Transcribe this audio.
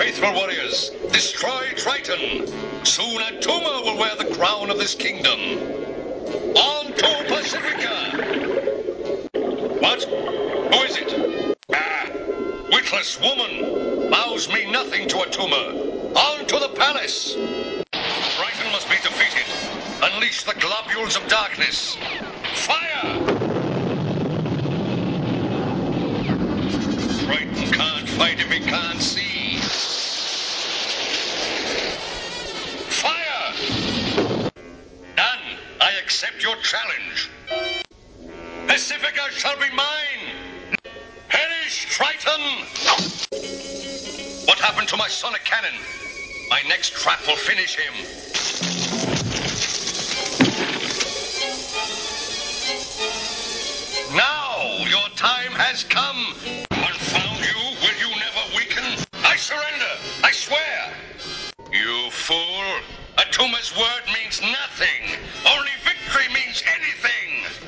faithful warriors, destroy Triton. Soon Atuma will wear the crown of this kingdom. On to Pacifica! What? Who is it? Ah, witless woman. Vows mean nothing to Atuma. On to the palace! Triton must be defeated. Unleash the globules of darkness. Fire! Triton can't fight if he can't see. Fire! Done. I accept your challenge. Pacifica shall be mine. Perish, Triton! What happened to my sonic cannon? My next trap will finish him. Now your time has come. Confound you, will you never weaken? I surrender, I swear. You fool. Atuma's word means nothing. Only victory means anything.